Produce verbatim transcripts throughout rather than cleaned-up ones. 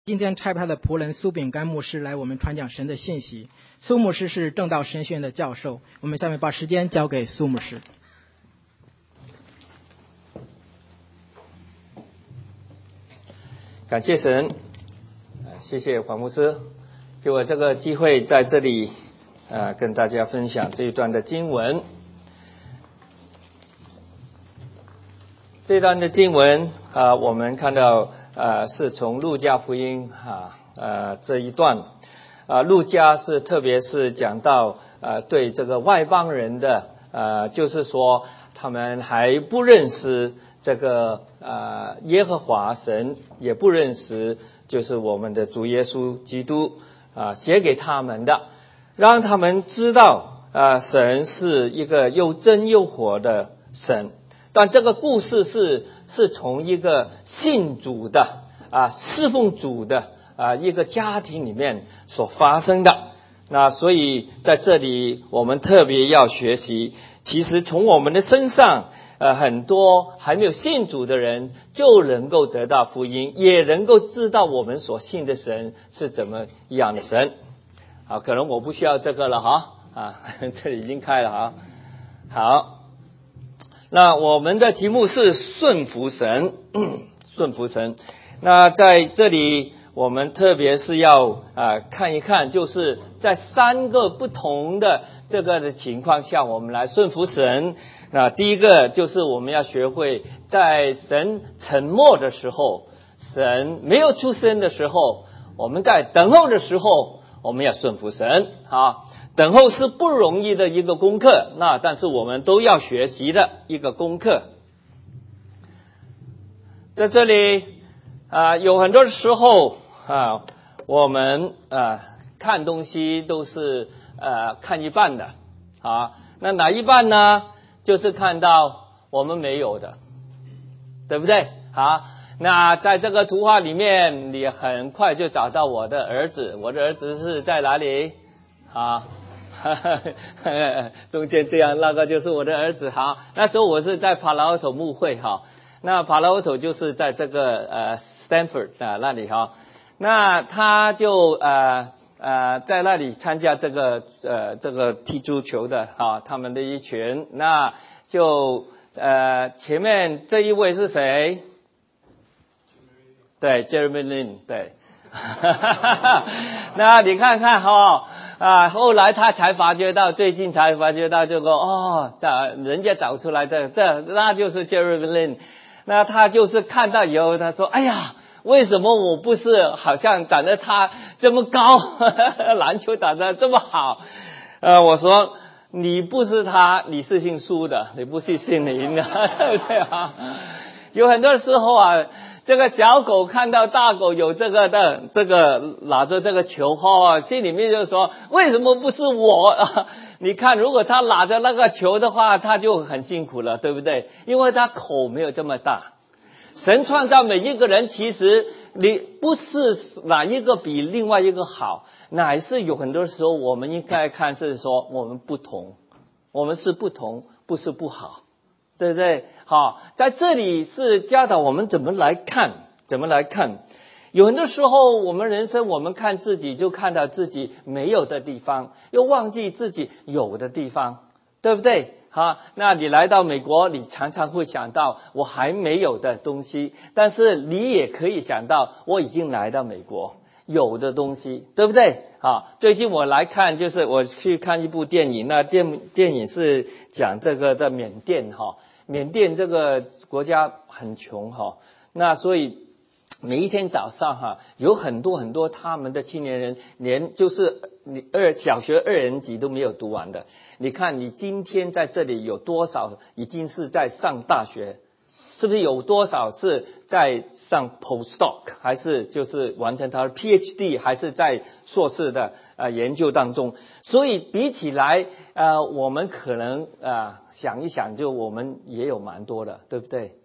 今天差派了仆人苏炳干牧师来我们传讲神的信息。苏牧师是正道神学院的教授，我们下面把时间交给苏牧师。 感谢神，谢谢黄牧师给我这个机会在这里呃跟大家分享这一段的经文。这段的经文啊、呃，我们看到呃是从路加福音啊呃这一段啊、呃，路加是特别是讲到呃对这个外邦人的呃，就是说他们还不认识这个呃耶和华神，也不认识就是我们的主耶稣基督啊、呃、写给他们的，让他们知道啊、呃、神是一个又真又活的神。但这个故事是是从一个信主的啊侍奉主的啊一个家庭里面所发生的。那所以在这里我们特别要学习，其实从我们的身上呃很多还没有信主的人就能够得到福音，也能够知道我们所信的神是怎么样的神。好，可能我不需要这个了哈啊，这里已经开了哈。好。那我们的题目是顺服神，顺服神。那在这里我们特别是要啊、呃、看一看，就是在三个不同的这个的情况下，我们来顺服神。那第一个就是我们要学会在神沉默的时候，神没有出声的时候，我们在等候的时候，我们要顺服神啊。等候是不容易的一个功课，那但是我们都要学习的一个功课。在这里啊、呃，有很多时候啊，我们啊看东西都是呃看一半的啊，那哪一半呢？就是看到我们没有的，对不对？啊，那在这个图画里面，你很快就找到我的儿子，我的儿子是在哪里？啊。中间这样，那个就是我的儿子哈。那时候我是在帕劳头牧会哈，那帕劳头就是在这个呃 Stanford 啊那里哈，那他就呃呃在那里参加这个呃这个踢足球的哈，他们的一群，那就呃前面这一位是谁？对 ，Jeremy Lin 对，那你看看哈。啊，后来他才发觉到，最近才发觉到，这个哦，找人家找出来的，这那就是 Jeremy Lin。那他就是看到以后，他说：“哎呀，为什么我不是好像长得他这么高，篮球打得这么好？”呃，我说你不是他，你是姓苏的，你不是姓林的，对不对啊？有很多时候啊。这个小狗看到大狗有这个的这个拿着这个球哈，心里面就说为什么不是我啊？你看如果他拿着那个球的话，他就很辛苦了，对不对？因为他口没有这么大。神创造每一个人，其实你不是哪一个比另外一个好，乃是有很多时候我们应该看是说我们不同，我们是不同，不是不好。对不对？好，在这里是教导我们怎么来看，怎么来看。有很多时候，我们人生，我们看自己就看到自己没有的地方，又忘记自己有的地方，对不对？好，那你来到美国，你常常会想到我还没有的东西，但是你也可以想到我已经来到美国有的东西，对不对？啊，最近我来看，就是我去看一部电影，那电电影是讲这个的缅甸哈。缅甸这个国家很穷哈，那所以每一天早上哈，有很多很多他们的青年人，连就是你二小学二年级都没有读完的。你看你今天在这里有多少已经是在上大学，是不是有多少是在上 postdoc， 还是就是完成他的 P H D， 还是在硕士的呃研究当中？所以比起来呃我们可能呃想一想，就我们也有蛮多的，对不对？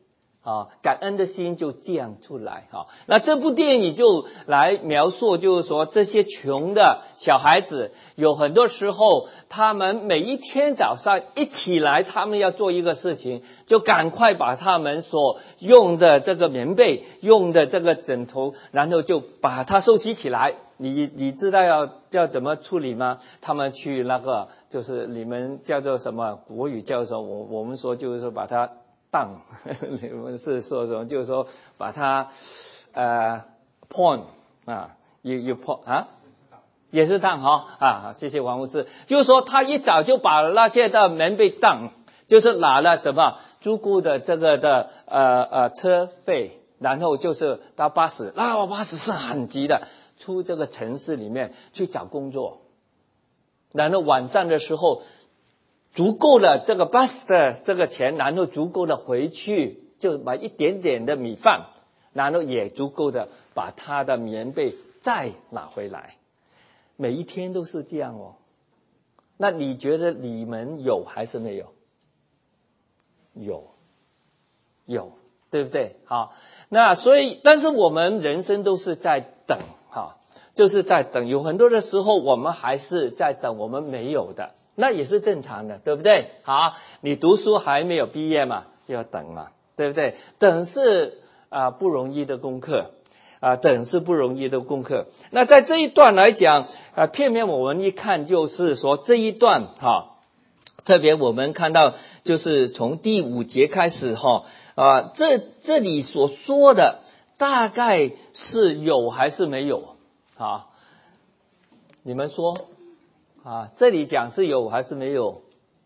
啊，感恩的心就这样出来哈。那这部电影就来描述，就是说这些穷的小孩子，有很多时候他们每一天早上一起来，他们要做一个事情，就赶快把他们所用的这个棉被、用的这个枕头，然后就把它收拾起来。你你知道要要怎么处理吗？他们去那个就是你们叫做什么国语叫什么？我我们说就是说把它当，你们是说什么？就是说把它呃 pawn 啊，有有 pawn 啊，也是当哈啊，谢谢王牧师。就是说他一早就把那些的棉被当，就是拿了什么足够的这个的呃呃车费，然后就是到巴士，那巴士是很急的。出这个城市里面去找工作，然后晚上的时候足够了这个 bus 的这个钱，然后足够的回去就买一点点的米饭，然后也足够的把他的棉被再拿回来，每一天都是这样哦。那你觉得你们有还是没有？有，有，对不对？好，那所以但是我们人生都是在等。好，就是在等，有很多的时候我们还是在等我们没有的，那也是正常的，对不对？好，你读书还没有毕业嘛，要等嘛，对不对？等是啊、呃、不容易的功课啊、呃，等是不容易的功课。那在这一段来讲啊、呃，片面我们一看就是说这一段哈，特别我们看到就是从第五节开始哈啊、呃，这这里所说的。大概是有还是没有啊？你们说啊？这里讲是有还是没有？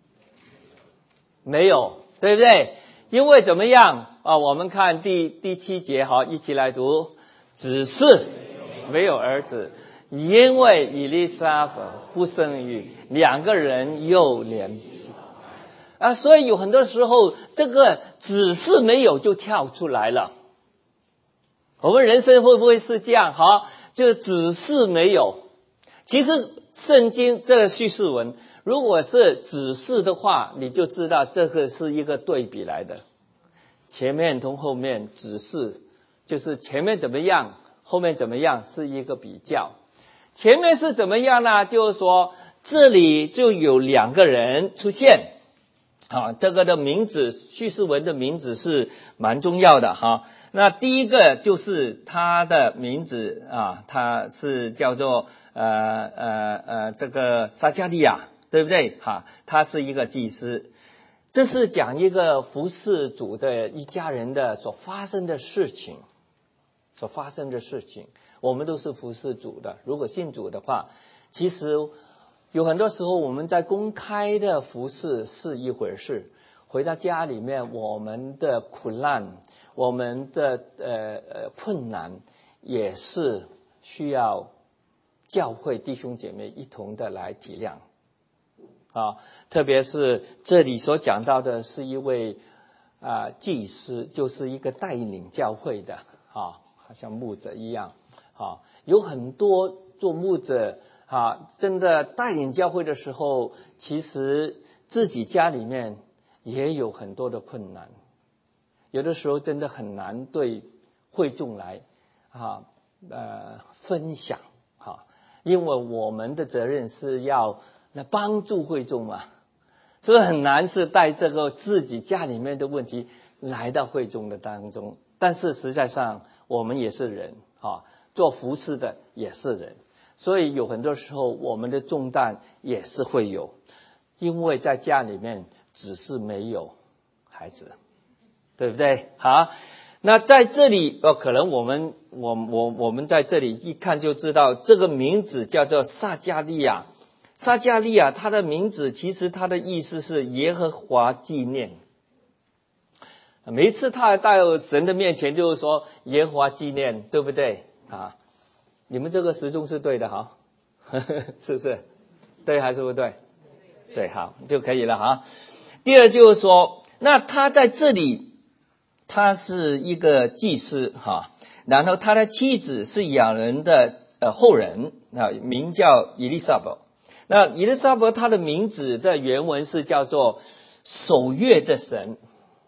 没有，对不对？因为怎么样啊？我们看第第七节，好，一起来读。只是没有儿子，因为以利沙伯不生育，两个人又连啊，所以有很多时候这个只是没有就跳出来了。我们人生会不会是这样？哈，就只是没有。其实圣经这个叙事文，如果是只是的话，你就知道这个是一个对比来的。前面同后面只是，就是前面怎么样，后面怎么样，是一个比较。前面是怎么样呢？就是说这里就有两个人出现。啊，这个的名字，叙事文的名字是蛮重要的哈。那第一个就是他的名字啊，他是叫做呃呃呃这个撒迦利亚，对不对？哈，他是一个祭司。这是讲一个服侍主的一家人的所发生的事情，所发生的事情。我们都是服侍主的，如果信主的话，其实。有很多时候我们在公开的服事是一回事，回到家里面我们的苦难，我们的呃呃困难也是需要教会弟兄姐妹一同的来体谅啊，特别是这里所讲到的是一位啊、呃、祭司，就是一个带领教会的啊，好像牧者一样啊，有很多做牧者。啊，真的带领教会的时候，其实自己家里面也有很多的困难，有的时候真的很难对会众来啊呃分享哈，因为我们的责任是要来帮助会众嘛，所以很难是带这个自己家里面的问题来到会众的当中。但是实在上我们也是人啊，做服侍的也是人。所以有很多时候我们的重担也是会有，因为在家里面只是没有孩子，对不对？好，那在这里呃，可能我们我我我们在这里一看就知道，这个名字叫做撒迦利亚。撒迦利亚他的名字其实他的意思是耶和华纪念。每一次他到神的面前就是说耶和华纪念，对不对啊？你们这个时钟是对的哈，是不是？对还是不对？对，好就可以了哈。第二就是说，那他在这里，他是一个祭司哈，然后他的妻子是亚伦的呃后人啊，名叫以利沙伯。那以利沙伯他的名字的原文是叫做守约的神。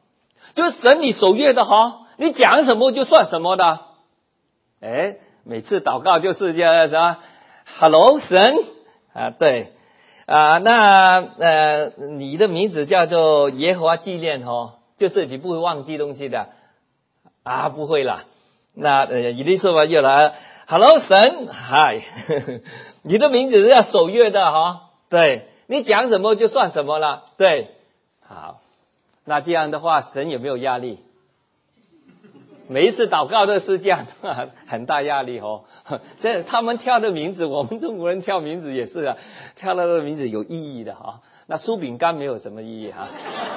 就是神你守约的哈，你讲什么就算什么的。哎，每次祷告就是叫什么 ，Hello 神啊，对啊，那呃你的名字叫做耶和华纪念哦，就是你不会忘记东西的啊，不会啦。那呃以利沙伯又来 ，Hello 神，嗨，你的名字是要守约的哈，对你讲什么就算什么了，对，好。那这样的话，神有没有压力？每一次祷告都是这样，很大压力哦。这他们挑的名字，我们中国人挑名字也是啊，挑了的名字有意义的哈。那酥饼干没有什么意义哈。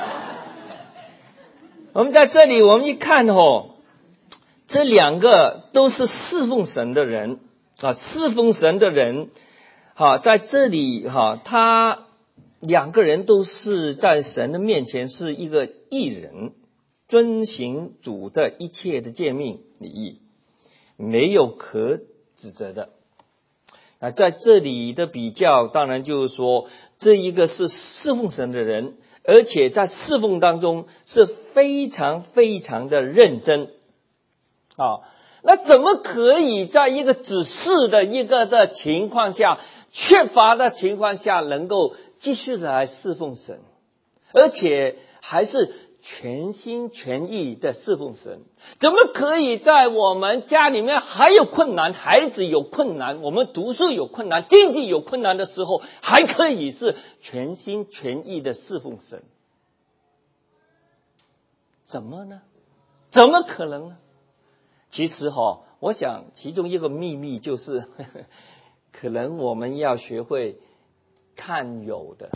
我们在这里，我们一看哦，这两个都是侍奉神的人啊，侍奉神的人，好，在这里哈，他。两个人都是在神的面前是一个义人，遵行主的一切的诫命礼义，没有可指责的。那在这里的比较，当然就是说，这一个是侍奉神的人，而且在侍奉当中是非常非常的认真啊。那怎么可以在一个指示的一个的情况下，缺乏的情况下，能够继续的来侍奉神，而且还是全心全意的侍奉神？怎么可以在我们家里面还有困难，孩子有困难，我们读书有困难，经济有困难的时候，还可以是全心全意的侍奉神？怎么呢？怎么可能呢？其实哈、哦，我想其中一个秘密就是，呵呵可能我们要学会看有的，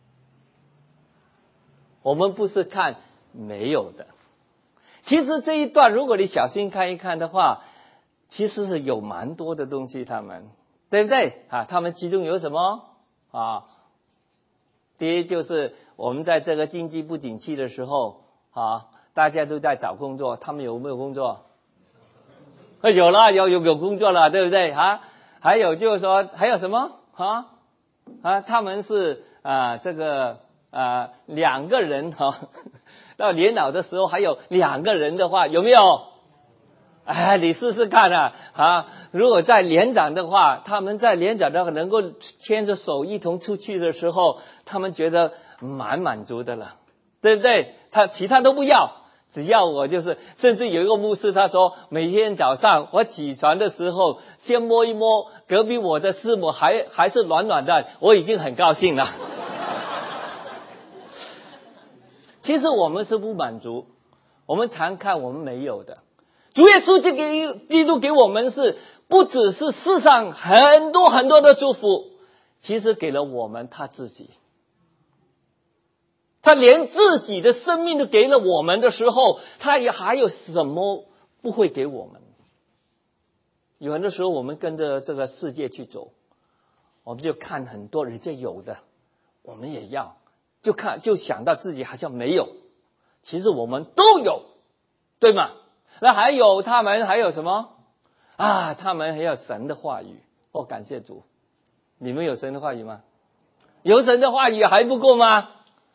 我们不是看没有的。其实这一段如果你小心看一看的话，其实是有蛮多的东西，他们对不对啊？他们其中有什么啊？第一就是我们在这个经济不景气的时候啊，大家都在找工作，他们有没有工作？有了，有有有工作了，对不对啊？还有就是说，还有什么啊？啊，他们是啊，这个啊两个人哈、啊，到年老的时候还有两个人的话，有没有？哎，你试试看啊啊！如果在年长的话，他们在年长的话能够牵着手一同出去的时候，他们觉得蛮满足的了，对不对？他其他都不要。只要我就是，甚至有一个牧师他说，每天早上我起床的时候，先摸一摸隔壁我的师母还还是暖暖的，我已经很高兴了。其实我们是不满足，我们常看我们没有的。主耶稣就给基督给我们是不只是世上很多很多的祝福，其实给了我们他自己。他连自己的生命都给了我们的时候，他也还有什么不会给我们？有很多时候我们跟着这个世界去走，我们就看很多人家有的，我们也要，就看就想到自己好像没有，其实我们都有，对吗？那还有他们还有什么啊？他们还有神的话语。哦，感谢主，你们有神的话语吗？有神的话语还不够吗？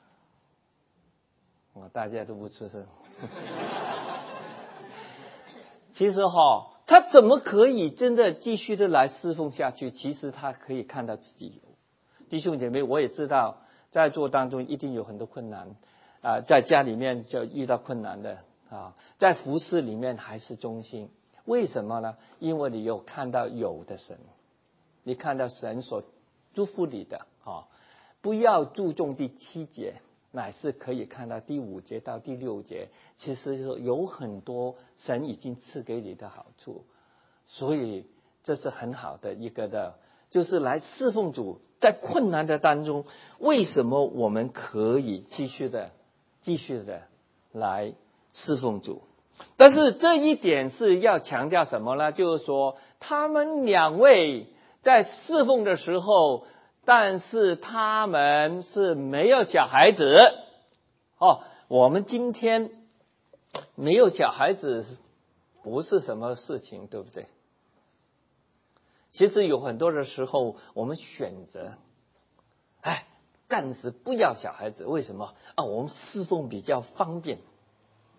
哦，大家都不出声。其实哈、哦，他怎么可以真的继续的来侍奉下去？其实他可以看到自己有。弟兄姐妹，我也知道在座当中一定有很多困难啊、呃，在家里面就遇到困难的啊，在服事里面还是忠心。为什么呢？因为你有看到有的神，你看到神所祝福你的啊，不要注重第七节。乃是可以看到第五节到第六节，其实有很多神已经赐给你的好处，所以这是很好的一个的，就是来侍奉主。在困难的当中，为什么我们可以继续的、继续的来侍奉主？但是这一点是要强调什么呢？就是说，他们两位在侍奉的时候。但是他们是没有小孩子哦。我们今天没有小孩子不是什么事情，对不对？其实有很多的时候，我们选择，哎，暂时不要小孩子，为什么啊？我们侍奉比较方便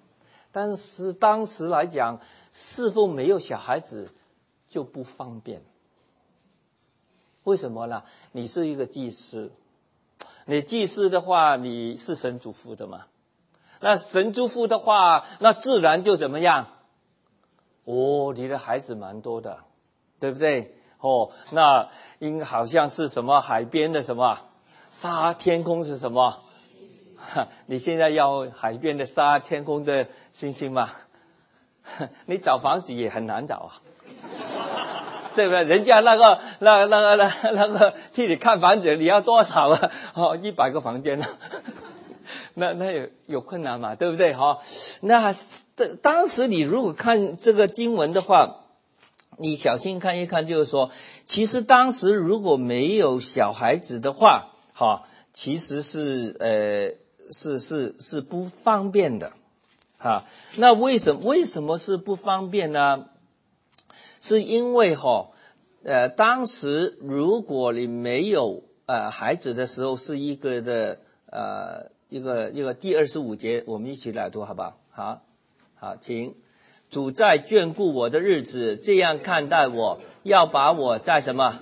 但是当时来讲，侍奉没有小孩子就不方便。为什么呢？你是一个祭司，你祭司的话，你是神嘱咐的嘛？那神嘱咐的话，那自然就怎么样？哦，你的孩子蛮多的，对不对？哦，那应好像是什么海边的什么沙，天空是什么？你现在要海边的沙，天空的星星吗？你找房子也很难找啊，对不对？人家那个那那个那那个替你看房子，你要多少啊？哦，一百个房间呢，那那有有困难嘛，对不对？哈、哦，那当时你如果看这个经文的话，你小心看一看，就是说，其实当时如果没有小孩子的话，哈、哦，其实是呃。是是是不方便的，啊，那为什么为什么是不方便呢？是因为哈，呃，当时如果你没有呃孩子的时候，是一个的呃一个一个第二十五节，我们一起来读好不好？好，好，请主在眷顾我的日子，这样看待我，要把我在什么？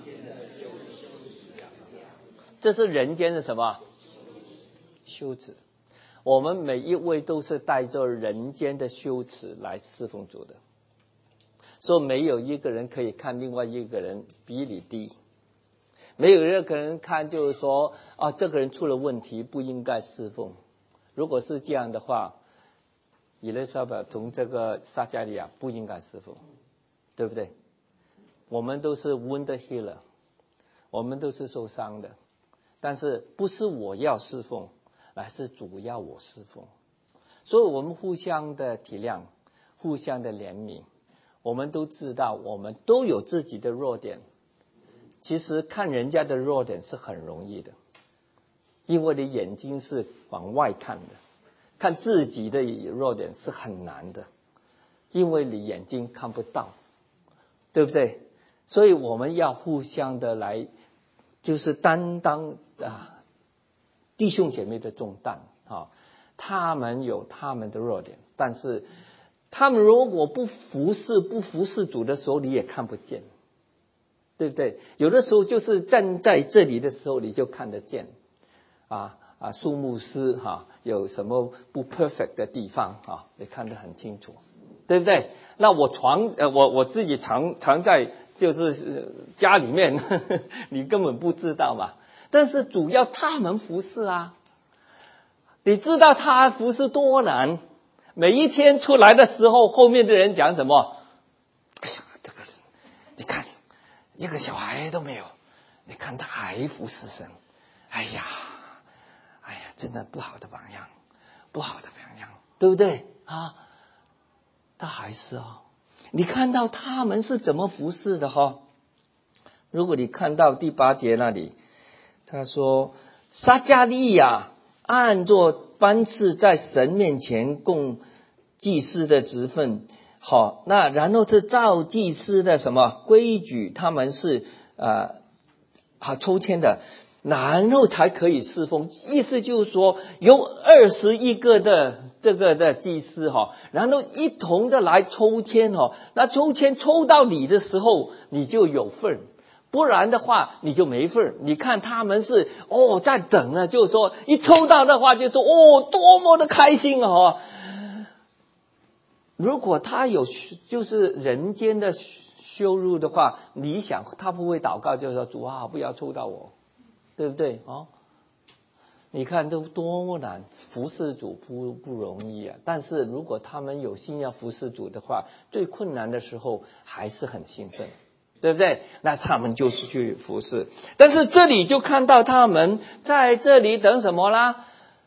这是人间的什么？羞耻，我们每一位都是带着人间的羞耻来侍奉主的，所以没有一个人可以看另外一个人比你低，没有一个人看就是说啊，这个人出了问题不应该侍奉。如果是这样的话，以利沙伯同这个撒迦利亚不应该侍奉，对不对？我们都是 wounded healer， 我们都是受伤的，但是不是我要侍奉，而是主要我侍奉，所以我们互相的体谅，互相的怜悯。我们都知道我们都有自己的弱点，其实看人家的弱点是很容易的，因为你眼睛是往外看的，看自己的弱点是很难的，因为你眼睛看不到，对不对？所以我们要互相的来就是担当啊弟兄姐妹的重担啊，他们有他们的弱点，但是他们如果不服侍不服侍主的时候，你也看不见，对不对？有的时候就是站在这里的时候，你就看得见啊啊，树牧师哈、啊、有什么不 perfect 的地方啊，你看得很清楚，对不对？那我床呃我我自己藏藏在就是家里面，呵呵你根本不知道嘛。但是主要他们服侍啊，你知道他服侍多难？每一天出来的时候，后面的人讲什么？哎呀，这个人，你看一个小孩都没有，你看他还服侍神，哎呀，哎呀，真的不好的榜样，不好的榜样，对不对啊？他还是啊、哦，你看到他们是怎么服侍的哈、哦？如果你看到第八节那里。他说撒迦利亚按作班次在神面前供祭司的职分，好，那然后是照祭司的什么规矩，他们是呃好抽签的，然后才可以侍奉。意思就是说有二十一个的这个的祭司哈，然后一同的来抽签哈，那抽签抽到你的时候，你就有份。不然的话你就没份。你看他们是哦在等呢，就是说一抽到的话就说哦多么的开心哦。如果他有就是人间的羞辱的话，你想他不会祷告，就是说主啊不要抽到我，对不对哦？你看都多么难，服侍主不不容易啊。但是如果他们有心要服侍主的话，最困难的时候还是很兴奋。对不对？那他们就是去服侍，但是这里就看到他们在这里等什么啦？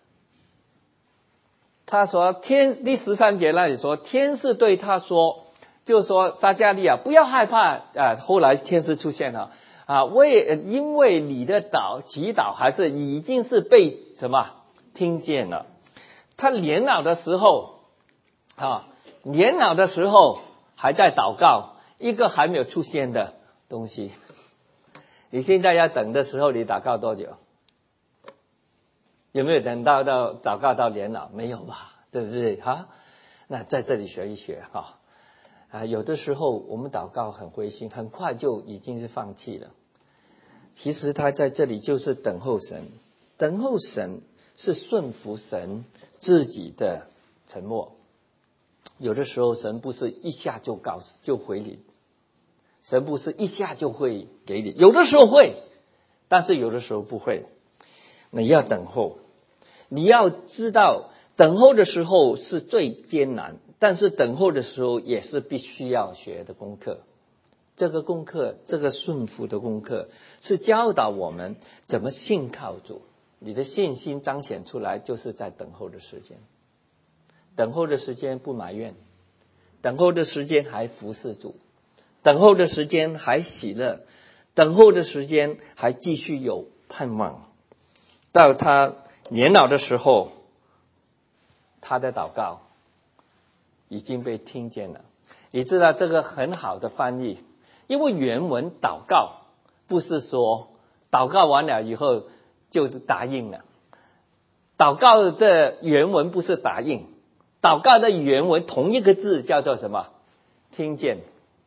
他说天第十三节那里说，天使对他说，就是说撒迦利亚不要害怕啊、呃。后来天使出现了啊，为因为你的祷祈祷还是已经是被什么听见了。他年老的时候啊，年老的时候还在祷告。一个还没有出现的东西，你现在要等的时候，你祷告多久？有没有等到到祷告到年老？没有吧，对不对？哈， 那在这里学一学哈啊，有的时候我们祷告很灰心，很快就已经是放弃了。其实他在这里就是等候神，等候神是顺服神自己的沉默。有的时候神不是一下就告诉就回你，神不是一下就会给你，有的时候会，但是有的时候不会。你要等候，你要知道等候的时候是最艰难，但是等候的时候也是必须要学的功课。这个功课，这个顺服的功课，是教导我们怎么信靠主。你的信心彰显出来，就是在等候的时间。等候的时间不埋怨，等候的时间还服侍主，等候的时间还喜乐，等候的时间还继续有盼望。到他年老的时候，他的祷告已经被听见了。你知道这个很好的翻译，因为原文祷告不是说祷告完了以后就答应了，祷告的原文不是答应，祷告的原文同一个字叫做什么？听见。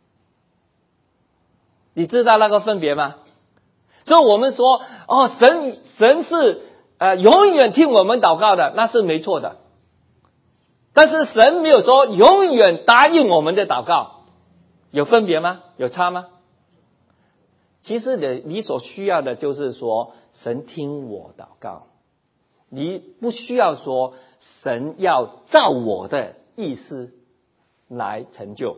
你知道那个分别吗？所以我们说哦，神神是呃永远听我们祷告的，那是没错的。但是神没有说永远答应我们的祷告，有分别吗？有差吗？其实你你所需要的就是说神听我祷告，你不需要说神要照我的意思来成就。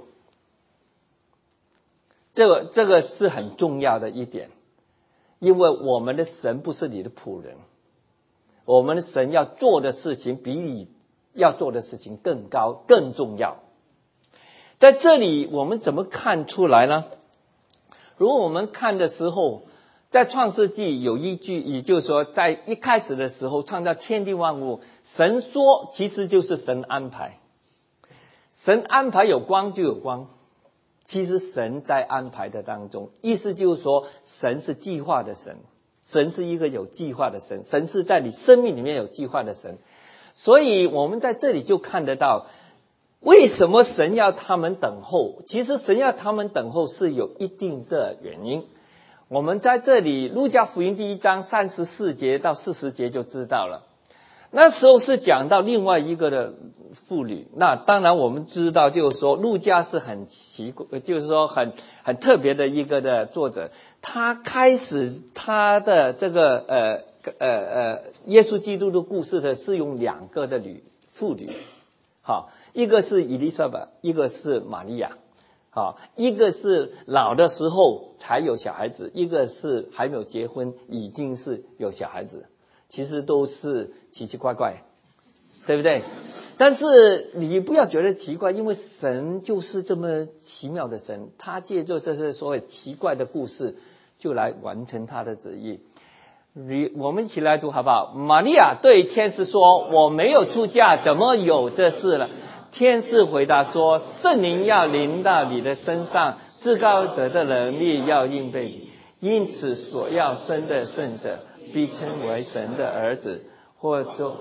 这个这个是很重要的一点，因为我们的神不是你的仆人，我们的神要做的事情比你要做的事情更高更重要。在这里我们怎么看出来呢？如果我们看的时候，在创世纪有一句，也就是说在一开始的时候创造天地万物，神说其实就是神安排，神安排有光就有光，其实神在安排的当中，意思就是说神是计划的神，神是一个有计划的神，神是在你生命里面有计划的神。所以我们在这里就看得到为什么神要他们等候。其实神要他们等候是有一定的原因，我们在这里路加福音第一章三十四节到四十节就知道了。那时候是讲到另外一个的妇女，那当然我们知道就是说路加是很奇怪，就是说很很特别的一个的作者，他开始他的这个呃呃呃耶稣基督的故事的是用两个的女妇女，好，一个是以利沙伯，一个是玛利亚，好，一个是老的时候才有小孩子，一个是还没有结婚已经是有小孩子，其实都是奇奇怪怪，对不对？但是你不要觉得奇怪，因为神就是这么奇妙的神，他借助这些所谓奇怪的故事就来完成他的旨意。我们一起来读好不好？玛利亚对天使说，我没有出嫁，怎么有这事了？天使回答说，圣灵要临到你的身上，至高者的能力要应备你，因此所要生的圣者必称为神的儿子，或者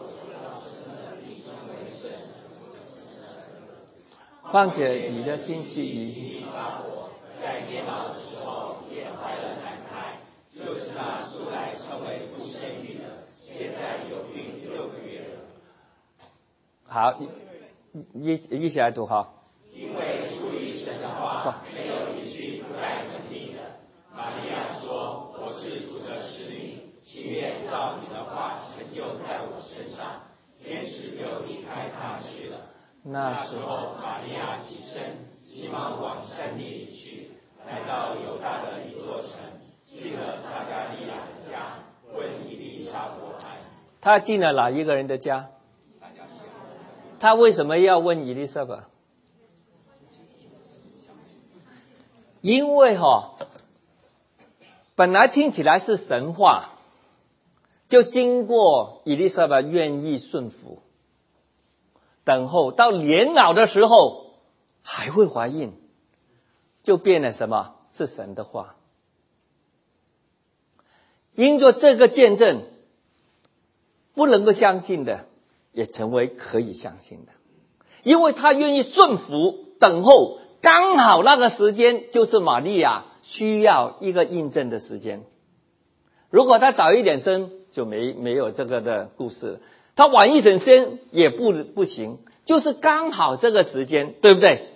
况且你的星期一在年老的时候也怀了男胎，就是那素来称为不生育的，现在有孕六个月了。好，一一起来读哈。因为出于神的话，没有一句不带能力的。玛利亚说：“我是主的使女，情愿照你的话成就在我身上。”天使就离开她去了。那时候，玛利亚起身，急忙往山地里去，来到犹大的一座城，进了撒加利亚的家，问以利沙伯安。他进了哪一个人的家？他为什么要问以利沙伯？因为哈、哦，本来听起来是神话，就经过以利沙伯愿意顺服等候，到年老的时候还会怀孕，就变了什么？是神的话。因着这个见证，不能够相信的也成为可以相信的。 因为他愿意顺服等候，刚好那个时间就是玛利亚需要一个印证的时间。如果他早一点生，就没没有这个的故事了。他晚一点生也不不行，就是刚好这个时间，对不对？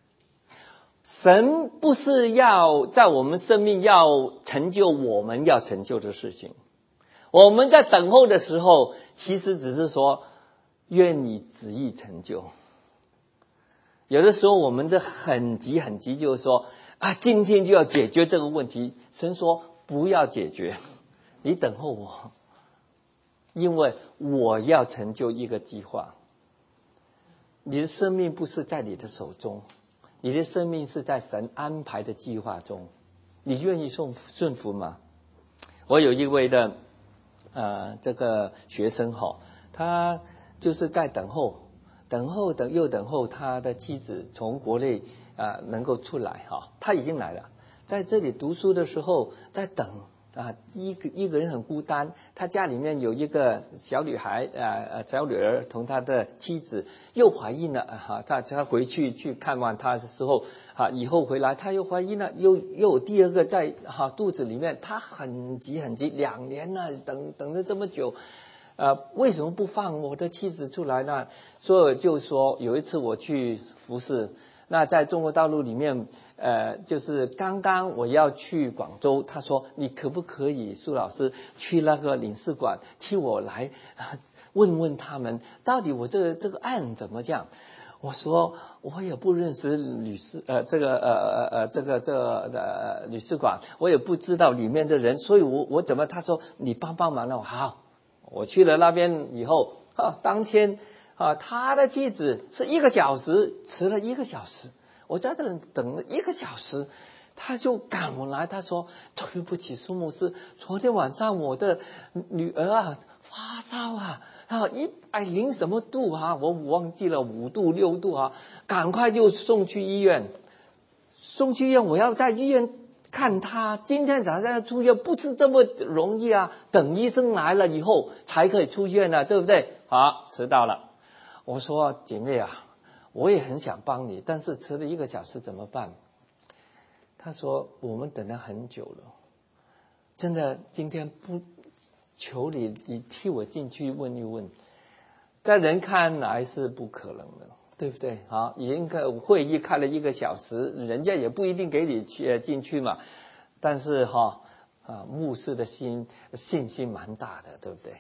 神不是要在我们生命要成就我们要成就的事情，我们在等候的时候，其实只是说愿你旨意成就。有的时候我们的很急很急，就是说啊，今天就要解决这个问题。神说不要解决，你等候我，因为我要成就一个计划。你的生命不是在你的手中，你的生命是在神安排的计划中，你愿意顺顺服吗？我有一位的呃这个学生哈，他就是在等候。等候等又等候他的妻子从国内啊、呃、能够出来哈，他已经来了，在这里读书的时候在等啊，一个一个人很孤单，他家里面有一个小女孩呃呃小女儿同他的妻子又怀孕了哈，他他回去去看望他的时候啊，以后回来他又怀孕了，又又有第二个在哈肚子里面，他很急很急，两年了，等等了这么久。呃，为什么不放我的妻子出来呢？所以就说有一次我去服侍，那在中国大陆里面，呃，就是刚刚我要去广州，他说你可不可以苏老师去那个领事馆替我来、呃、问问他们到底我这个这个案怎么样？我说我也不认识领事呃这个呃呃呃这个这个呃领事馆，我也不知道里面的人，所以我我怎么？他说你帮帮忙了，好。我去了那边以后啊，当天啊，他的妻子是一个小时迟了一个小时，我在这里等了一个小时，他就赶我来，他说对不起苏牧师，昨天晚上我的女儿啊发烧啊啊一百零什么度啊，我忘记了五度六度啊，赶快就送去医院，送去医院，我要在医院看他，今天早上要出院不是这么容易啊，等医生来了以后才可以出院啊，对不对？好，迟到了。我说姐妹啊，我也很想帮你，但是迟了一个小时怎么办？他说我们等了很久了，真的今天不求你你替我进去问一问，在人看来是不可能的，对不对？好，应该会议开了一个小时，人家也不一定给你去进去嘛。但是哈啊，牧师的心信心蛮大的，对不对？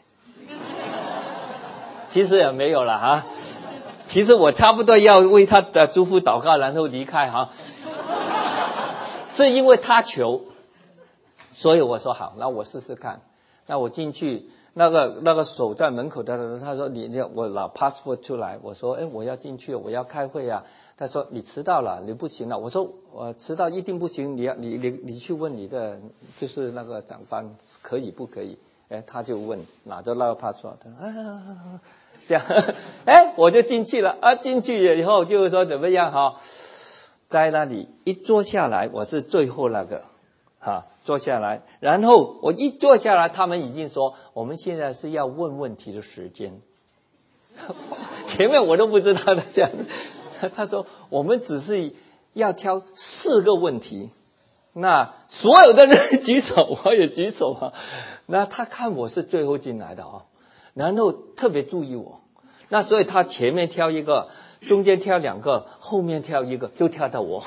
其实也没有了哈。其实我差不多要为他的祝福祷告，然后离开哈。是因为他求，所以我说好，那我试试看。那我进去。那个那个守在门口的人，他说你我拿 passport 出来，我说哎我要进去，我要开会啊。他说你迟到了，你不行了。我说我迟到一定不行，你要你你你去问你的就是那个长官可以不可以？哎，他就问，拿着那个 passport， 他说啊这样，哎我就进去了啊，进去以后就是说怎么样哈，在那里一坐下来，我是最后那个。啊，坐下来，然后我一坐下来，他们已经说我们现在是要问问题的时间。前面我都不知道的这样，他说我们只是要挑四个问题，那所有的人举手，我也举手啊。那他看我是最后进来的啊，然后特别注意我，那所以他前面挑一个，中间挑两个，后面挑一个，就挑到我。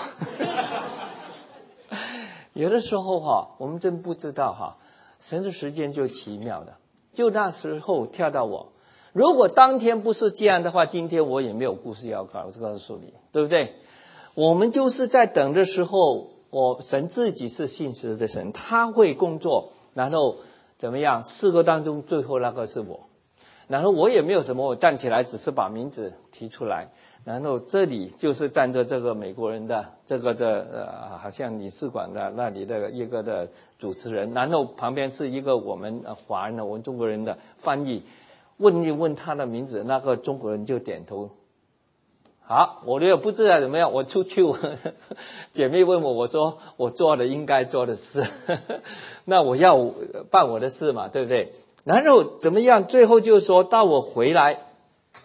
有的时候哈，我们真不知道哈，神的时间就奇妙的，就那时候跳到我。如果当天不是这样的话，今天我也没有故事要告告诉你，对不对？我们就是在等的时候，我神自己是信实的神，他会工作，然后怎么样？四个当中最后那个是我，然后我也没有什么，我站起来只是把名字提出来。然后这里就是站着这个美国人的这个的呃，好像领事馆的那里的一个的主持人，然后旁边是一个我们华人的我们中国人的翻译，问一问他的名字，那个中国人就点头。好，我也不知道怎么样，我出去，姐妹问我，我说我做了应该做的事，那我要办我的事嘛，对不对？然后怎么样？最后就说到我回来。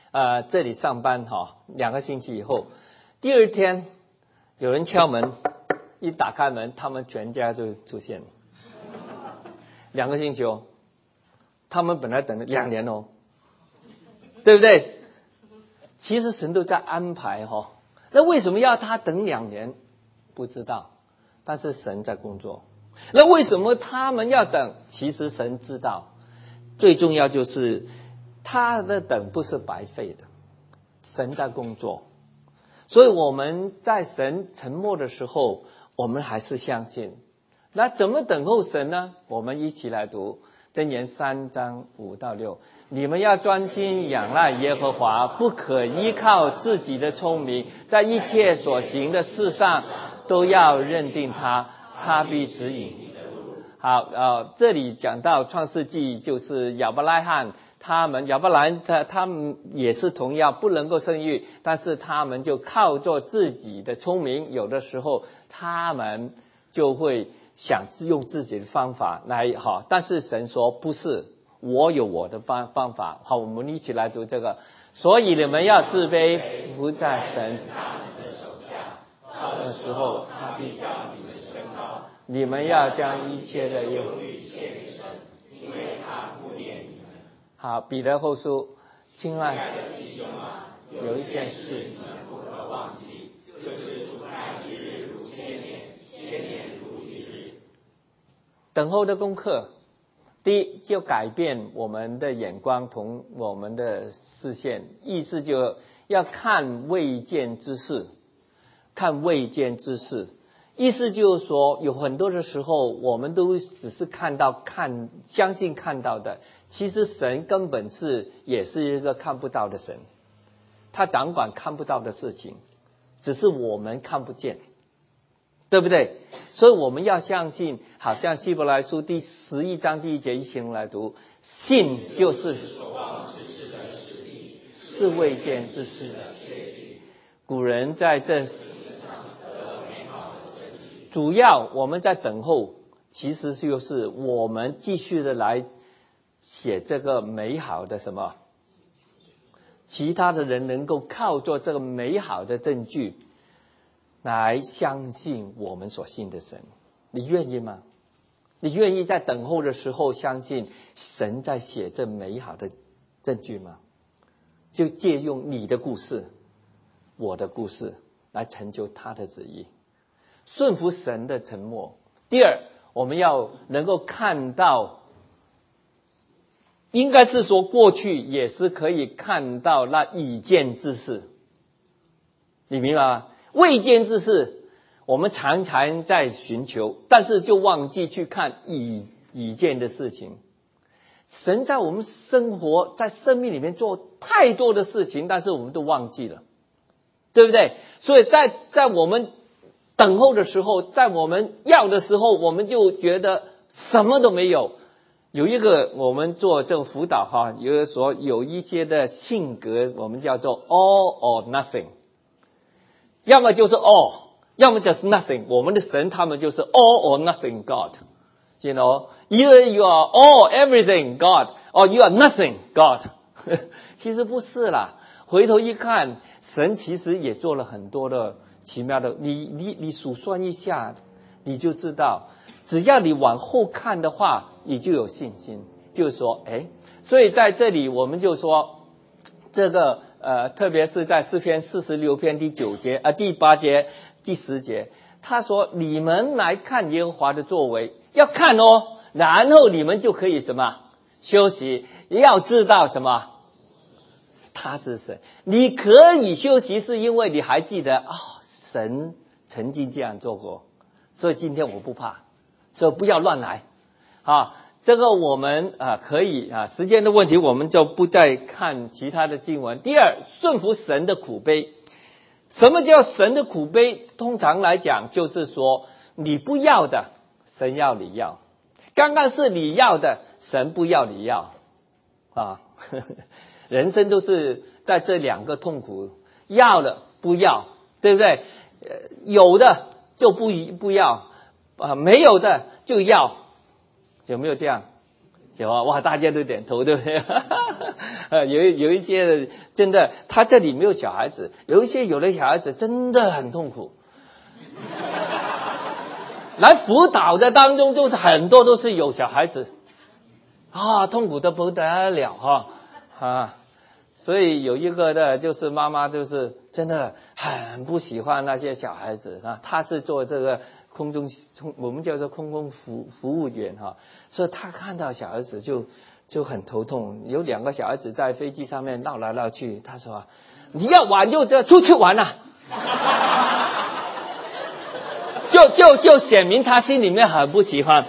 呃这里上班哈、哦，两个星期以后，第二天有人敲门，一打开门，他们全家就出现了。两个星期哦，他们本来等了两年哦，对不对？其实神都在安排哈、哦，那为什么要他等两年？不知道，但是神在工作。那为什么他们要等？其实神知道。最重要就是他的等不是白费的，神在工作。所以我们在神沉默的时候，我们还是相信。那怎么等候神呢？我们一起来读箴言三章五到六。你们要专心仰赖耶和华，不可依靠自己的聪明，在一切所行的事上都要认定他，他必指引你的路。好，呃，这里讲到创世纪，就是亚伯拉罕他们，亚伯兰他他们也是同样不能够生育，但是他们就靠着自己的聪明，有的时候他们就会想用自己的方法来好，但是神说不是，我有我的方方法。好，我们一起来读这个。所以你们要自卑，服在神的手下，到的时候他必叫你们升高。你们要将一切的忧虑献给神，因为他顾念你们。好，彼得后书，亲爱的弟兄啊，有一件事你们不可忘记，就是主看一日如千年，千年如一日。等候的功课，第一就改变我们的眼光同我们的视线，意思就要看未见之事，看未见之事。意思就是说，有很多的时候我们都只是看到看相信看到的，其实神根本是也是一个看不到的神，他掌管看不到的事情，只是我们看不见，对不对？所以我们要相信，好像希伯来书第十一章第一节一起来读，信就是所望之事的实力，是未见之事的确据。古人在这主要我们在等候，其实就是我们继续的来写这个美好的什么，其他的人能够靠着这个美好的证据来相信我们所信的神。你愿意吗？你愿意在等候的时候相信神在写这美好的证据吗？就借用你的故事，我的故事来成就他的旨意，顺服神的沉默。第二，我们要能够看到，应该是说过去也是可以看到那已见之事，你明白吗？未见之事我们常常在寻求，但是就忘记去看已已见的事情。神在我们生活在生命里面做太多的事情，但是我们都忘记了，对不对？所以在在我们等候的时候，在我们要的时候，我们就觉得什么都没有。有一个我们做这种辅导哈，有的说有一些的性格，我们叫做 all or nothing， 要么就是 all， 要么就是 nothing。 我们的神他们就是 all or nothing God， you know， either you are all everything God or you are nothing God 其实不是啦，回头一看，神其实也做了很多的奇妙的，你你你数算一下，你就知道，只要你往后看的话，你就有信心。就是说，哎，所以在这里我们就说，这个呃，特别是在诗篇四十六篇第九节啊、呃、第八节、第十节，他说：“你们来看耶和华的作为，要看哦，然后你们就可以什么休息，要知道什么。”他是神，你可以休息，是因为你还记得哦，神曾经这样做过，所以今天我不怕，所以不要乱来啊。这个我们啊可以啊，时间的问题我们就不再看其他的经文。第二，顺服神的苦悲。什么叫神的苦悲？通常来讲就是说，你不要的神要你要，刚刚是你要的神不要你要啊。人生都是在这两个痛苦，要的不要，对不对？呃、有的就不不要啊，没有的就要，有没有这样？有啊，哇，大家都点头，对不对？ 呃，有有一些真的，他这里没有小孩子，有一些有的小孩子真的很痛苦。来辅导的当中，就是很多都是有小孩子，啊，痛苦的不得了哈啊！所以有一个的就是妈妈，就是真的很不喜欢那些小孩子啊。她是做这个空中，我们叫做空中服服务员哈，所以她看到小孩子就就很头痛。有两个小孩子在飞机上面闹来闹去，她说：“你要玩就出去玩啊！”就就就显明他心里面很不喜欢。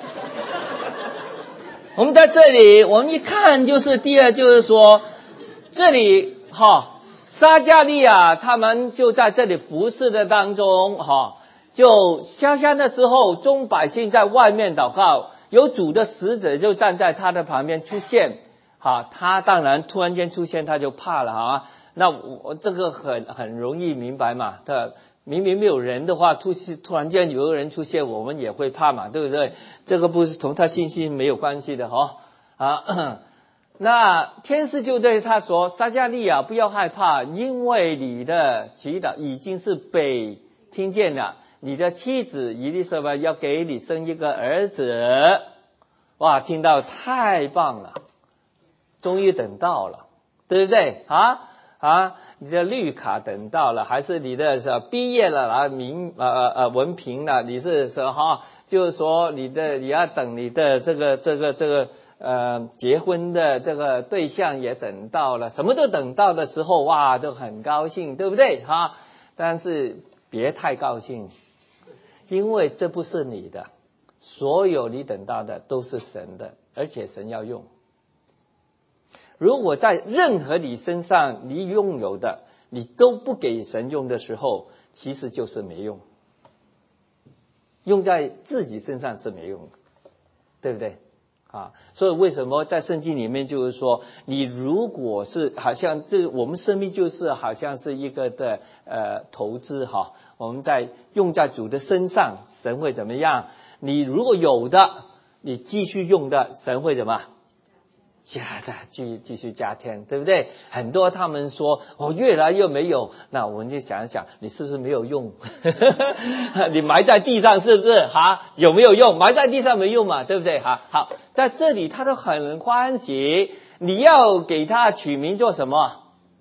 我们在这里，我们一看就是第二，就是说这里哈，撒迦利亚他们就在这里服侍的当中哈，就下山的时候，众百姓在外面祷告，有主的使者就站在他的旁边出现，哈，他当然突然间出现，他就怕了哈。那我这个很很容易明白嘛，他。明明没有人的话，突突然间有个人出现，我们也会怕嘛，对不对？这个不是同他信心没有关系的哈啊。那天使就对他说：“撒迦利亚，不要害怕，因为你的祈祷已经是被听见了。你的妻子以利沙伯要给你生一个儿子。”哇，听到太棒了，终于等到了，对不对啊？啊，你的绿卡等到了，还是你的是毕业了啊，名呃呃呃文凭了，你是说哈，就是说你的你要等你的这个这个这个呃结婚的这个对象也等到了，什么都等到的时候，哇，就很高兴，对不对哈？但是别太高兴，因为这不是你的，所有你等到的都是神的，而且神要用。如果在任何你身上你拥有的你都不给神用的时候，其实就是没用，用在自己身上是没用的，对不对啊？所以为什么在圣经里面就是说，你如果是好像这我们生命就是好像是一个的呃投资哈，我们在用在主的身上，神会怎么样？你如果有的你继续用的，神会怎么加的继继续加添，对不对？很多他们说我、哦、越来越没有，那我们就想一想，你是不是没有用？你埋在地上是不是哈？有没有用？埋在地上没用嘛，对不对哈？好，在这里他都很欢喜，你要给他取名做什么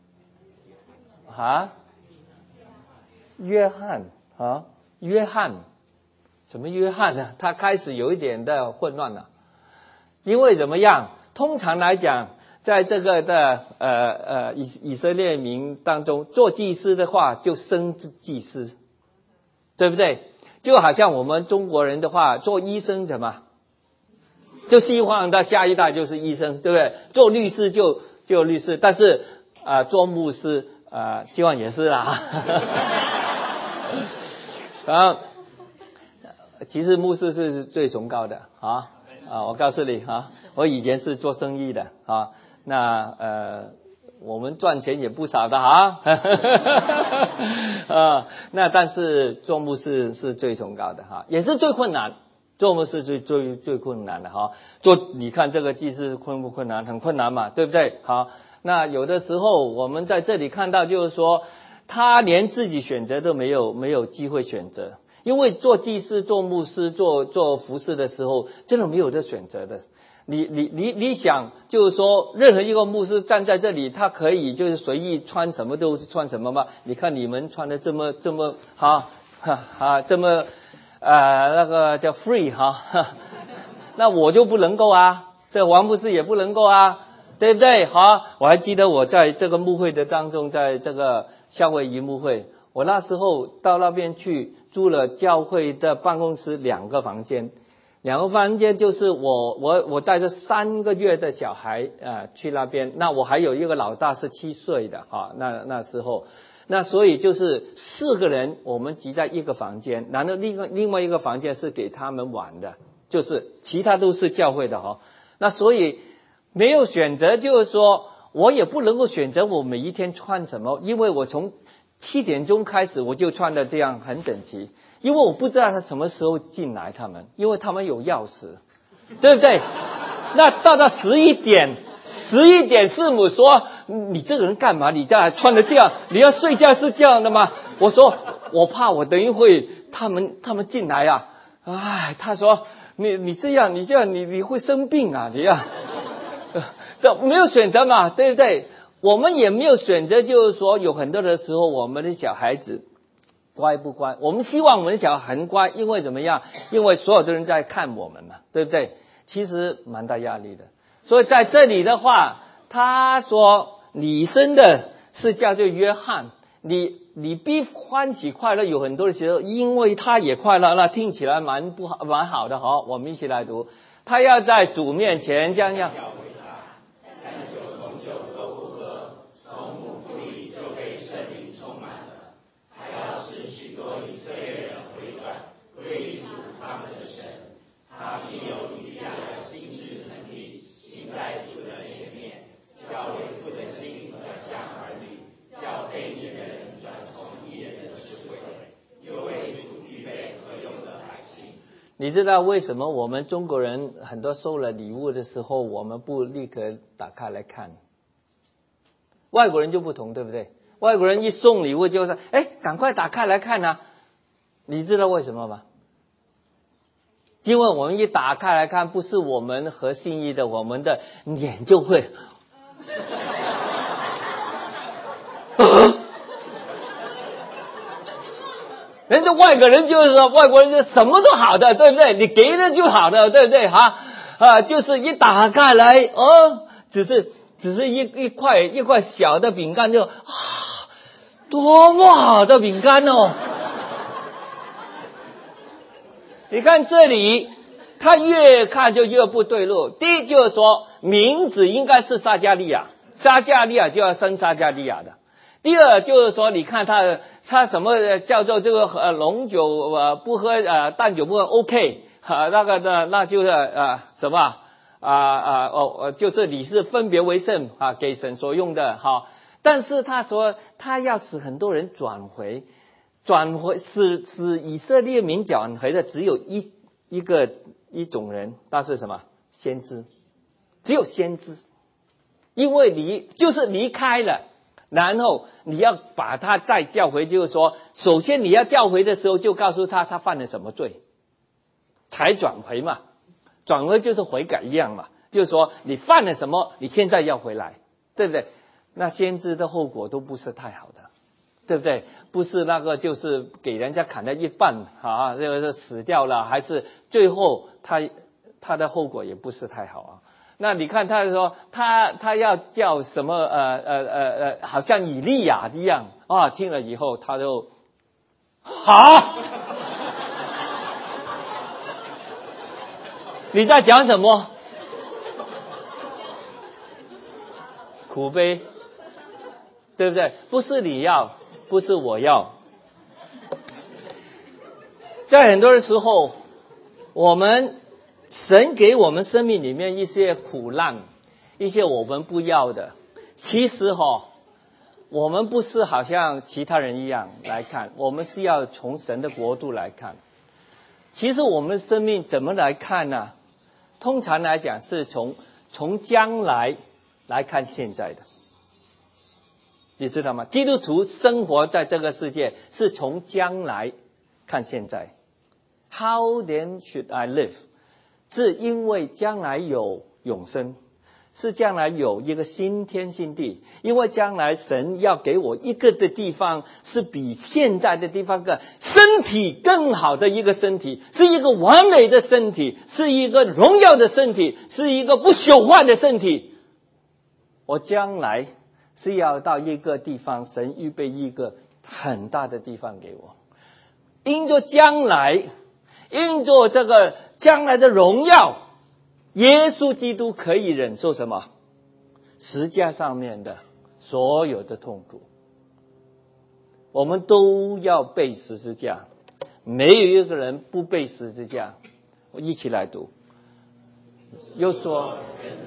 啊？约翰啊，约翰，什么约翰呢？他开始有一点的混乱了，因为怎么样？通常来讲，在这个的呃呃以以色列民当中，做祭司的话就升祭司，对不对？就好像我们中国人的话，做医生怎么，就希望他下一代就是医生，对不对？做律师就就律师，但是啊、呃、做牧师啊、呃、希望也是啦。啊，其实牧师是最崇高的啊。啊，我告诉你啊，我以前是做生意的啊，那呃，我们赚钱也不少的啊，啊，那但是做牧师是最崇高的哈，也是最困难，做牧师最最最困难的哈。做你看这个祭司困不困难？很困难嘛，对不对？好，那有的时候我们在这里看到，就是说他连自己选择都没有，没有机会选择。因为做祭司、做牧师、做做服侍的时候，真的没有这选择的。你你你你想，就是说，任何一个牧师站在这里，他可以就是随意穿什么都穿什么吗？你看你们穿的这么这么哈哈哈，这么呃那个叫 free 哈，那我就不能够啊，这王牧师也不能够啊，对不对？好，我还记得我在这个牧会的当中，在这个夏威夷牧会。我那时候到那边去租了教会的办公室两个房间，两个房间就是我我我带着三个月的小孩呃去那边，那我还有一个老大是七岁的哈，那那时候，那所以就是四个人我们挤在一个房间，然后另外另外一个房间是给他们玩的，就是其他都是教会的哈，那所以没有选择，就是说我也不能够选择我每一天穿什么，因为我从七点钟开始我就穿的这样很整齐，因为我不知道他什么时候进来，他们因为他们有钥匙，对不对？那到到十一点十一点师母说，你这个人干嘛？你这样穿的这样，你要睡觉是这样的吗？我说我怕我等一会他们他们进来啊，哎，他说你你这样你这样你你会生病啊，你啊，没有选择嘛，对不对？我们也没有选择，就是说有很多的时候我们的小孩子乖不乖？我们希望我们的小孩很乖，因为怎么样？因为所有的人在看我们嘛，对不对？其实蛮大压力的。所以在这里的话，他说你生的是叫做约翰，你你必欢喜快乐，有很多的时候，因为他也快乐，那听起来蛮不好蛮好的哈。我们一起来读，他要在主面前这样。你知道为什么我们中国人很多收了礼物的时候，我们不立刻打开来看？外国人就不同，对不对？外国人一送礼物就是哎，赶快打开来看啊！你知道为什么吗？因为我们一打开来看，不是我们合心意的，我们的脸就会人家外国人就是说，外国人就什么都好的，对不对？你给了就好的，对不对？哈啊，就是一打开来，哦，只是只是一一块一块小的饼干就啊，多么好的饼干哦！你看这里，他越看就越不对路。第一就是说，名字应该是撒迦利亚，撒迦利亚就要生撒迦利亚的。第二就是说，你看他他什么叫做这个呃龙酒呃不喝呃淡酒不喝 OK 啊、呃、那个的那就是呃什么啊啊哦就是你是分别为圣啊给神所用的哈。但是他说他要使很多人转回，转回使使以色列民转回的只有一一个一种人，那是什么？先知，只有先知，因为你就是离开了。然后你要把他再叫回，就是说首先你要叫回的时候就告诉他他犯了什么罪才转回嘛，转回就是悔改一样嘛，就是说你犯了什么你现在要回来，对不对？那先知的后果都不是太好的，对不对？不是那个就是给人家砍了一半啊，这个死掉了，还是最后他他的后果也不是太好啊。那你看他说他他要叫什么呃呃呃呃好像以利亚一样啊，听了以后他就好你在讲什么？苦悲，对不对？不是你要，不是我要。在很多的时候，我们神给我们生命里面一些苦难，一些我们不要的，其实哈、哦，我们不是好像其他人一样来看，我们是要从神的国度来看。其实我们的生命怎么来看呢？通常来讲是从从将来来看现在的，你知道吗？基督徒生活在这个世界是从将来看现在。How then should I live？是因为将来有永生，是将来有一个新天新地，因为将来神要给我一个的地方是比现在的地方更身体更好的一个身体，是一个完美的身体，是一个荣耀的身体，是一个不朽坏的身体。我将来是要到一个地方，神预备一个很大的地方给我，因着将来，因着这个将来的荣耀，耶稣基督可以忍受什么？十字架上面的所有的痛苦，我们都要背十字架，没有一个人不背十字架。我一起来读，又说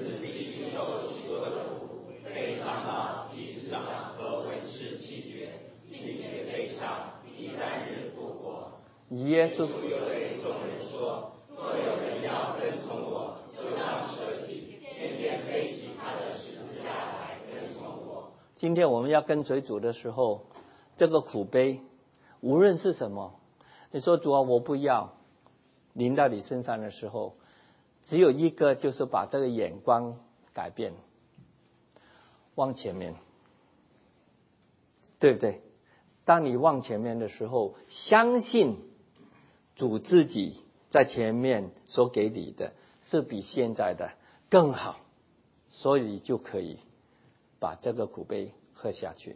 耶稣对众人说，若有人要跟从我，就当舍己，天天背起他的十今天我们要跟随主的时候，这个苦悲无论是什么，你说主啊我不要，临到你身上的时候，只有一个，就是把这个眼光改变，往前面，对不对？当你往前面的时候，相信主自己在前面所给你的是比现在的更好，所以就可以把这个苦悲喝下去。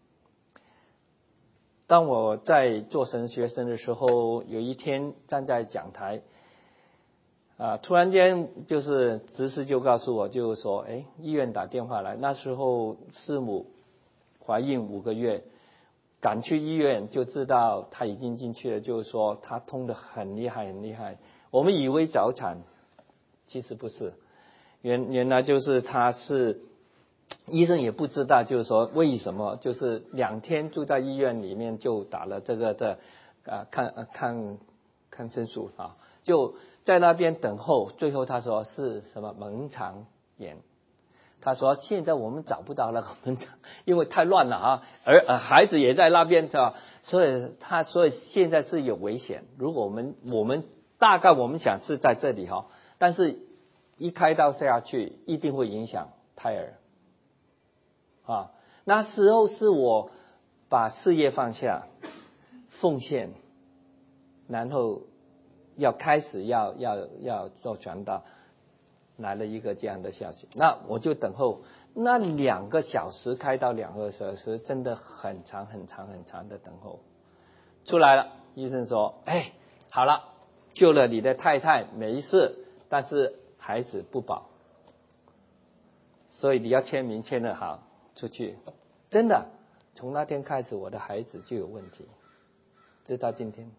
当我在做神学生的时候，有一天站在讲台，啊，突然间就是执事就告诉我，就是说，哎，医院打电话来，那时候师母怀孕五个月，赶去医院就知道她已经进去了，就是说她痛得很厉害很厉害。我们以为早产，其实不是，原原来就是她是。医生也不知道，就是说为什么，就是两天住在医院里面就打了这个的啊抗呃抗抗生素啊，就在那边等候。最后他说是什么盲肠炎，他说现在我们找不到那个盲肠，因为太乱了啊，而呃孩子也在那边是吧？所以他所以现在是有危险。如果我们我们大概我们想是在这里哈，但是一开刀下去一定会影响胎儿。啊，那时候是我把事业放下，奉献，然后要开始要要要做传道，来了一个这样的消息，那我就等候。那两个小时开到两个小时，真的很长很长很长的等候。出来了，医生说：“哎，好了，救了你的太太，没事，但是孩子不保，所以你要签名签得好。”出去，真的，从那天开始，我的孩子就有问题，直到今天。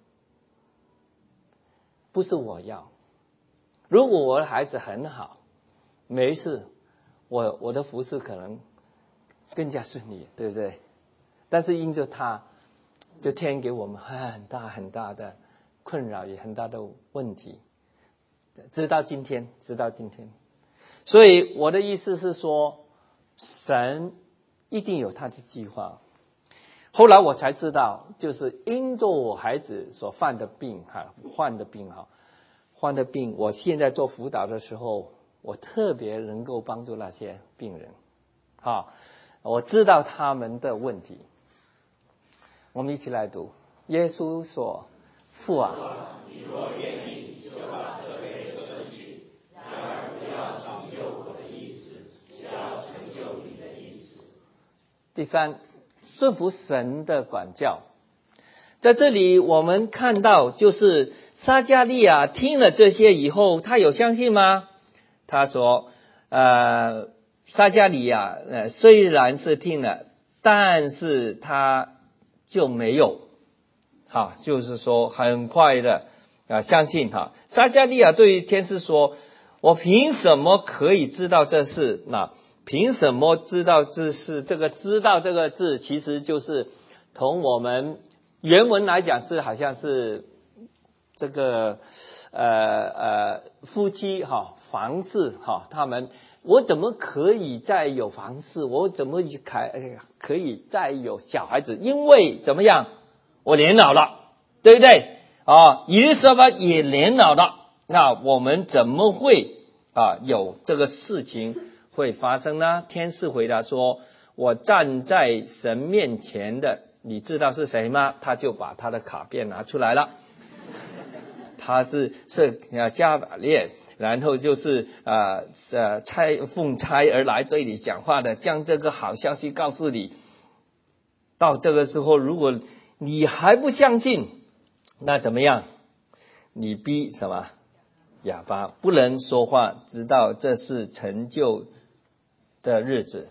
不是我要，如果我的孩子很好，没事，我我的服事可能更加顺利，对不对？但是因着他，就天给我们很大很大的困扰，也很大的问题，直到今天，直到今天。所以我的意思是说，神一定有他的计划。后来我才知道，就是因着我孩子所犯的病哈，患的病哈，患的病，我现在做辅导的时候，我特别能够帮助那些病人，哈，我知道他们的问题。我们一起来读，耶稣说：“父啊，你若愿意，就把这杯撤去，然而不要成就我的意思，只要成就你的意思。”第三，顺服神的管教。在这里我们看到，就是撒迦利亚听了这些以后，他有相信吗？他说：“呃，撒迦利亚呃虽然是听了，但是他就没有，好，就是说很快的啊相信他。撒迦利亚对于天使说：‘我凭什么可以知道这事？’那凭什么知道这事？这个知道这个字，其实就是从我们原文来讲是好像是这个呃呃夫妻哈房事哈，他们我怎么可以再有房事？我怎么可可以再有小孩子？因为怎么样？我年老了，对不对啊？以利沙伯也年老了，那我们怎么会啊有这个事情会发生呢？天使回答说：“我站在神面前的，你知道是谁吗？”他就把他的卡片拿出来了。他是是啊加百列，然后就是啊呃差奉差而来对你讲话的，将这个好消息告诉你。到这个时候，如果你还不相信，那怎么样？你逼什么？哑巴不能说话，直到这是成就的日子。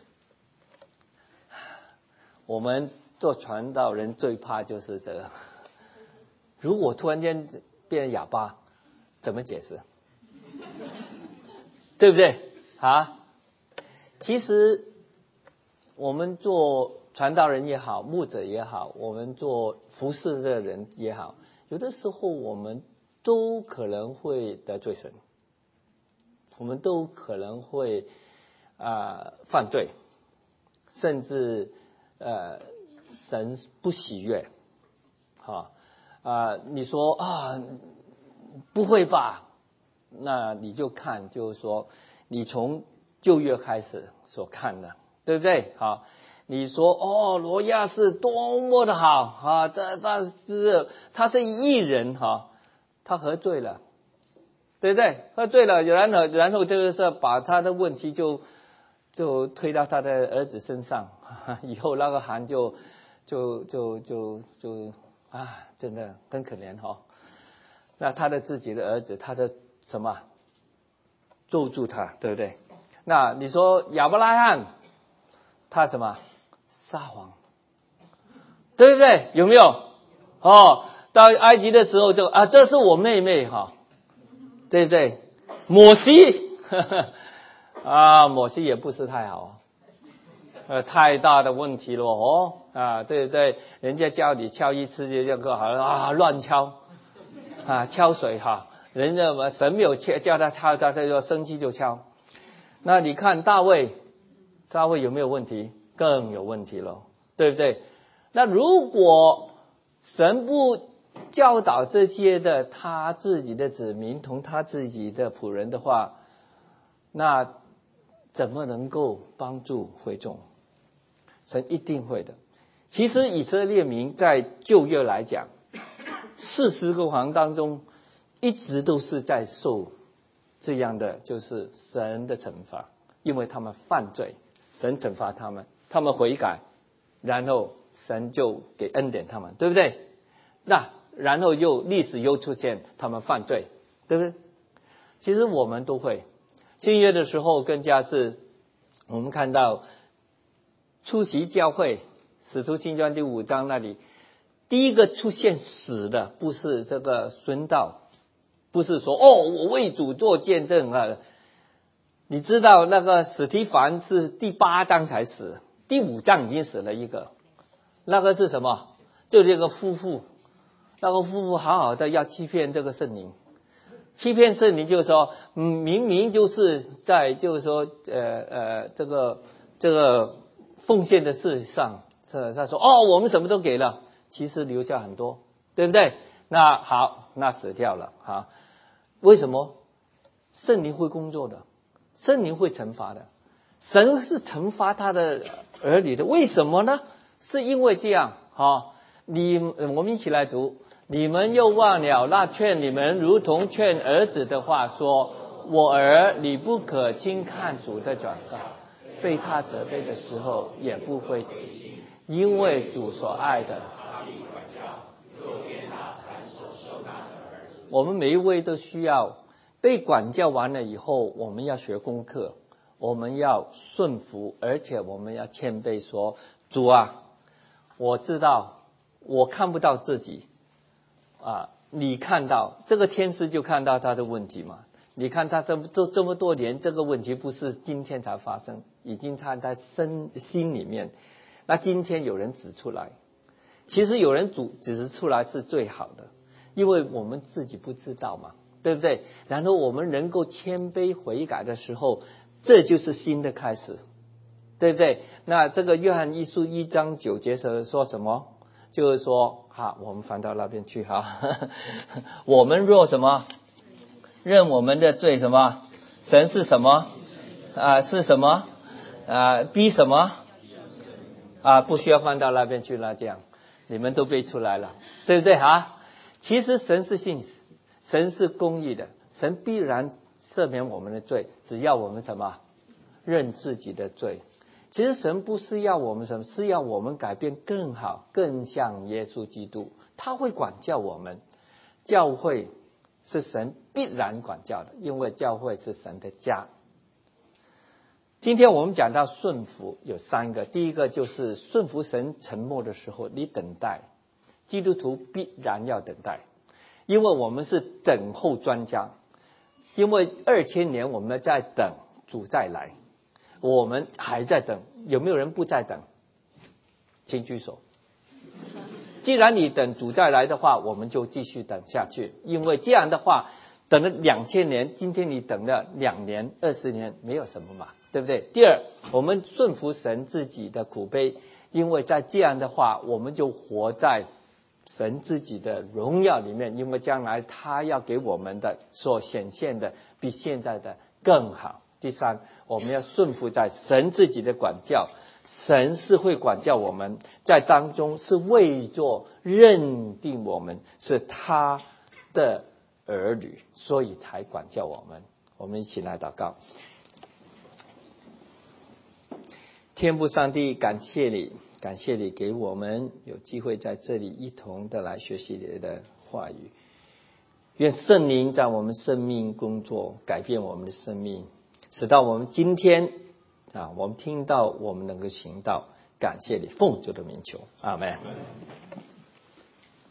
我们做传道人最怕就是这个，如果突然间变成哑巴，怎么解释？对不对啊？其实我们做传道人也好，牧者也好，我们做服侍的人也好，有的时候我们都可能会得罪神，我们都可能会啊、呃、犯罪甚至呃神不喜悦，哈啊、呃，你说啊不会吧？那你就看，就是说你从旧约开始所看的，对不对？好，你说哦，罗亚是多么的好啊，这但是他是义人哈，他喝醉了，对不对？喝醉了，然后然后就是把他的问题就就推到他的儿子身上，以后那个韩就就就就就啊，真的很可怜哈。那他的自己的儿子，他的什么咒住他，对不对？那你说亚伯拉罕，他什么撒谎，对不对？有没有？哦，到埃及的时候就啊，这是我妹妹哈，对不对？摩西，呵呵啊，摩西也不是太好，呃，太大的问题了哦，啊，对不对？人家叫你敲一次就这个好了啊，乱敲啊，敲水哈，人家嘛神没有叫他敲，他就生气就敲。那你看大卫，大卫有没有问题？更有问题了，对不对？那如果神不教导这些的他自己的子民同他自己的仆人的话，那怎么能够帮助会众？神一定会的。其实以色列民在旧约来讲，四十个王当中一直都是在受这样的就是神的惩罚，因为他们犯罪，神惩罚他们，他们悔改，然后神就给恩典他们，对不对？那然后又历史又出现他们犯罪，对不对？其实我们都会，新约的时候更加是，我们看到出席教会使徒行传第五章那里，第一个出现死的不是这个孙道，不是说哦我为主做见证啊，你知道那个史提凡是第八章才死，第五章已经死了一个，那个是什么？就这个夫妇，那个夫妇好好的要欺骗这个圣灵，欺骗圣灵就是说，嗯，明明就是在就是说呃呃这个这个奉献的事上，是他说哦我们什么都给了，其实留下很多，对不对？那好，那死掉了哈。为什么？圣灵会工作的，圣灵会惩罚的，神是惩罚他的儿女的。为什么呢？是因为这样哈。你我们一起来读，你们又忘了那劝你们如同劝儿子的话，说我儿，你不可轻看主的转告，被他责备的时候也不会死心，因为主所爱的我们每一位都需要被管教完了以后，我们要学功课，我们要顺服，而且我们要谦卑说，主啊，我知道我看不到自己啊，你看到，这个天使就看到他的问题嘛。你看他这么这这么多年，这个问题不是今天才发生，已经在他身心里面。那今天有人指出来，其实有人指指出来是最好的，因为我们自己不知道嘛，对不对？然后我们能够谦卑悔改的时候，这就是新的开始，对不对？那这个约翰一书一章九节说什么？就是说，好，我们翻到那边去哈。我们若什么认我们的罪什么？神是什么？啊、呃，是什么？啊、呃，逼什么？啊、呃，不需要翻到那边去了，这样你们都背出来了，对不对哈？其实神是信实，神是公义的，神必然赦免我们的罪，只要我们什么认自己的罪。其实神不是要我们什么，是要我们改变更好，更像耶稣基督，他会管教我们。教会是神必然管教的，因为教会是神的家。今天我们讲到顺服有三个，第一个就是顺服神沉默的时候，你等待，基督徒必然要等待，因为我们是等候专家，因为二千年我们在等主再来，我们还在等，有没有人不在等？请举手。既然你等主再来的话，我们就继续等下去，因为这样的话等了两千年，今天你等了两年二十年没有什么嘛， 对不对？第二，我们顺服神自己的苦悲，因为在这样的话，我们就活在神自己的荣耀里面，因为将来他要给我们的所显现的比现在的更好。第三，我们要顺服在神自己的管教，神是会管教我们，在当中是为着认定我们是他的儿女，所以才管教我们。我们一起来祷告。天父上帝，感谢你，感谢你给我们有机会在这里一同的来学习你的话语。愿圣灵在我们生命工作，改变我们的生命，使到我们今天啊，我们听到，我们能够行道。感谢你，奉主的名求，阿们。